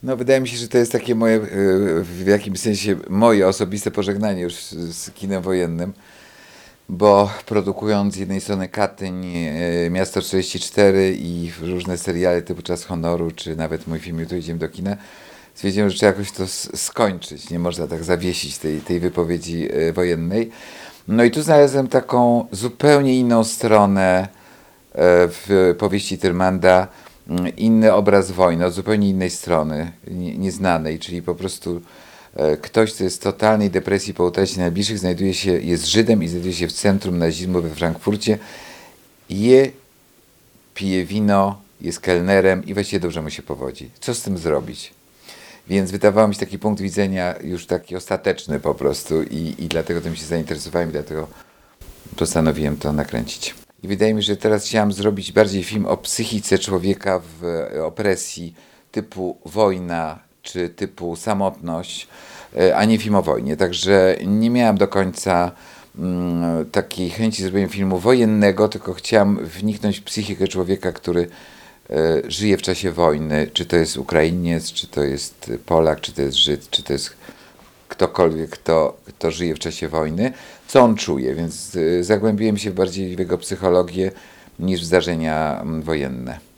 No, wydaje mi się, że to jest takie moje, w jakimś sensie moje osobiste pożegnanie już z kinem wojennym, bo produkując z jednej strony Katyń, Miasto 44 i różne seriale typu Czas Honoru, czy nawet mój film Jutro idziemy do kina, stwierdziłem, że trzeba jakoś to skończyć. Nie można tak zawiesić tej wypowiedzi wojennej. No i tu znalazłem taką zupełnie inną stronę w powieści Tyrmanda, inny obraz wojny, od zupełnie innej strony, nieznanej, czyli po prostu ktoś, kto jest w totalnej depresji po utracie najbliższych, jest Żydem i znajduje się w centrum nazizmu we Frankfurcie, je, pije wino, jest kelnerem i właściwie dobrze mu się powodzi. Co z tym zrobić? Więc wydawało mi się taki punkt widzenia już taki ostateczny po prostu i dlatego tym się zainteresowałem i dlatego postanowiłem to nakręcić. I wydaje mi się, że teraz chciałem zrobić bardziej film o psychice człowieka w opresji typu wojna czy typu samotność, a nie film o wojnie. Także nie miałem do końca takiej chęci zrobienia filmu wojennego, tylko chciałem wniknąć w psychikę człowieka, który żyje w czasie wojny. Czy to jest Ukrainiec, czy to jest Polak, czy to jest Żyd, czy to jest ktokolwiek, kto żyje w czasie wojny, co on czuje, więc zagłębiłem się bardziej w jego psychologię niż w zdarzenia wojenne.